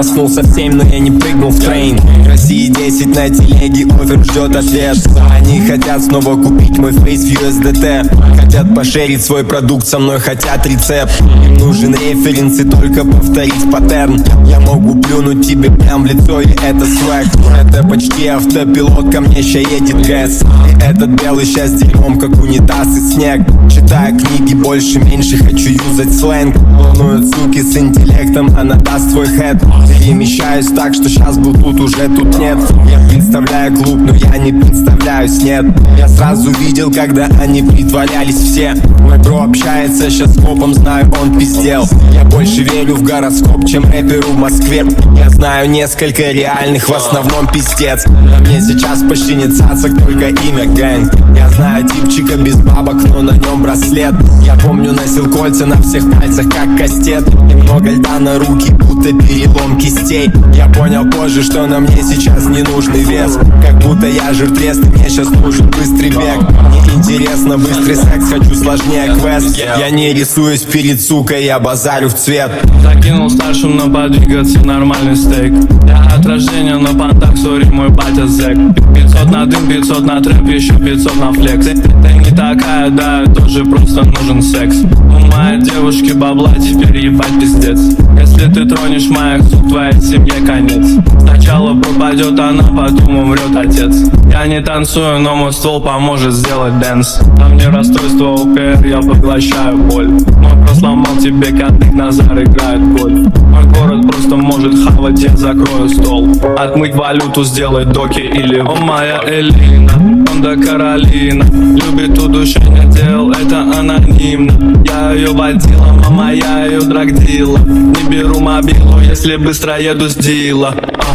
проснулся в 7, но я не прыгнул в трейн. В России 10 на телеге, офер ждет ответ. Они хотят снова купить мой фейс в USDT. Хотят пошерить свой продукт со мной, хотят рецепт. Им нужен референс и только повторить паттерн. Я могу плюнуть тебе прям в лицо, и это свэг. Это почти автопилот, ко мне ща едет ГЭС. И этот белый щас дерьмом, как унитаз и снег. Читаю книги больше-меньше, хочу юзать сленг. Волнуют суки с интеллектом, она даст свой хэт. Перемещаюсь так, что щас был тут, уже тут нет. Я представляю клуб, но я не представляюсь, нет. Я сразу видел, когда они притворялись все. Мой бро общается щас с копом, знаю, он пиздел. Я больше верю в гороскоп, чем рэперу в Москве. Я знаю несколько реальных, в основном пиздец. На мне сейчас почти не цацок, только имя гэнг. Я знаю типчика без бабок, но на нем браслет. Я помню, носил кольца на всех пальцах, как кастет. Немного льда на руки, будто перелом кистей. Я понял позже, что на мне сейчас не нужный вес. Как будто я жиртрест, и мне сейчас нужен быстрый бег. Мне интересно быстрый секс, хочу сложнее квест. Я не рисуюсь перед сукой, я базарю в цвет. Закинул старшим, но подвигаться нормальный стейк. Я от рождения на понтах, сори, мой батя зэк. 500 на дым, 500 на трэп, еще 500 на флекс. Ты не такая, да, тоже просто нужен секс. У моей девушки бабла, теперь ебать пиздец. Если ты тронешь моих сук, твоей семье конец. Сначала пропадет она, потом умрет отец. Я не танцую, но мой ствол поможет сделать дэнс. Там не расстройство ОКР, я поглощаю боль. Мой бро сломал тебе кадык, Назар играет гольф. Мой город просто может хавать, я закрою стол. Отмыть валюту, сделать доки или... О, моя Элина, Honda Каролина. Любит удушение дел, это анонимно. Я ее водила, мама, я ее драгдила. Не беру мобилу, если быстро еду с дила.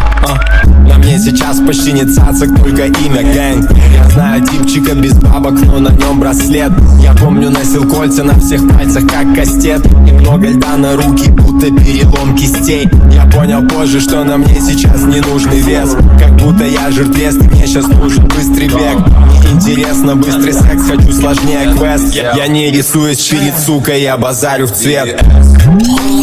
На мне сейчас почти не цацок, только имя гэнг. Я знаю типчика без бабок, но на нем браслет. Я помню, носил кольца на всех пальцах, как кастет. Немного льда на руки, будто перелом кистей. Я понял позже, что на мне сейчас не нужный вес. Как будто я жиртрест, и мне сейчас нужен быстрый бег. Мне интересно быстрый секс, хочу сложнее квест. Я не рисуюсь перед сукой, я базарю в цвет.